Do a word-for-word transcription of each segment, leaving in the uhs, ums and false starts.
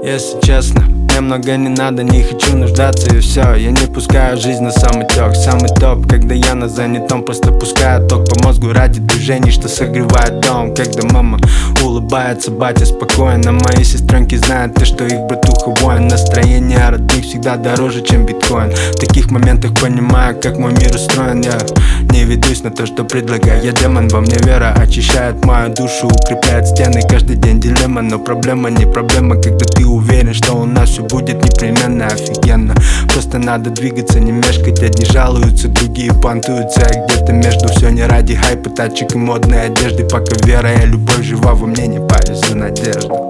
Если честно, мне много не надо, не хочу нуждаться и все. Я не пускаю жизнь на самотек, самый топ. Когда я на занятом, просто пускаю ток по мозгу ради движений, что согревает дом. Когда мама улыбается, батя спокойно. Мои сестренки знают то, что их братуха воин. Настроение родных всегда дороже, чем биткоин. В таких моментах понимаю, как мой мир устроен. Я не ведусь на то, что предлагаю. Я демон, во мне вера очищает мою душу, укрепляет стены. Каждый день дилемма, но проблема не проблема, когда ты уверен, что у нас все будет непременно офигенно. Просто надо двигаться, не мешкать. Одни жалуются, другие понтуются, а где-то между. Все не ради хайпа, тачек и модной одежды. Пока вера и любовь жива во мне, не парюсь за надежду.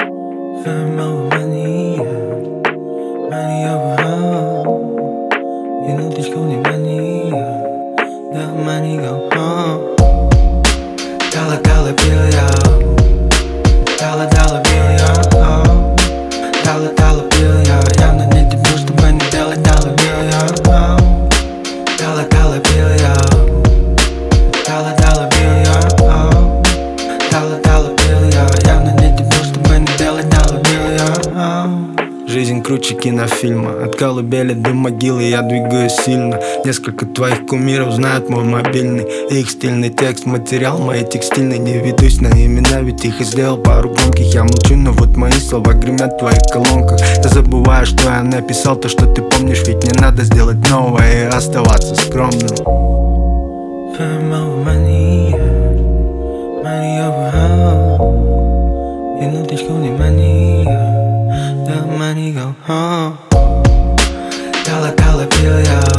Dollar, dollar bill, yo. Dollar, dollar bill, yo. Dollar, dollar bill, yo. Явно не тебе, чтобы не делать dollar bill, yo. Dollar, dollar bill, yo. Dollar, dollar bill, yo. Dollar, dollar bill, yo. Явно не тебе, чтобы не делать dollar bill, yo. Жизнь круче кинофильма. От колыбели до могилы я двигаюсь сильно. Несколько твоих кумиров знают мой мобильный. Их стильный текст, материал мои текстильный. Не ведусь на имена, ведь их и сделал пару громких. Я молчу, но вот мои слова гремят в твоих колонках. Ты забываешь, что я написал, то, что ты помнишь. Ведь не надо сделать новое и оставаться скромным. Fame over money, yeah. Money over home. You know this only money, yeah. The money go home. Dollar, dollar bill, yo.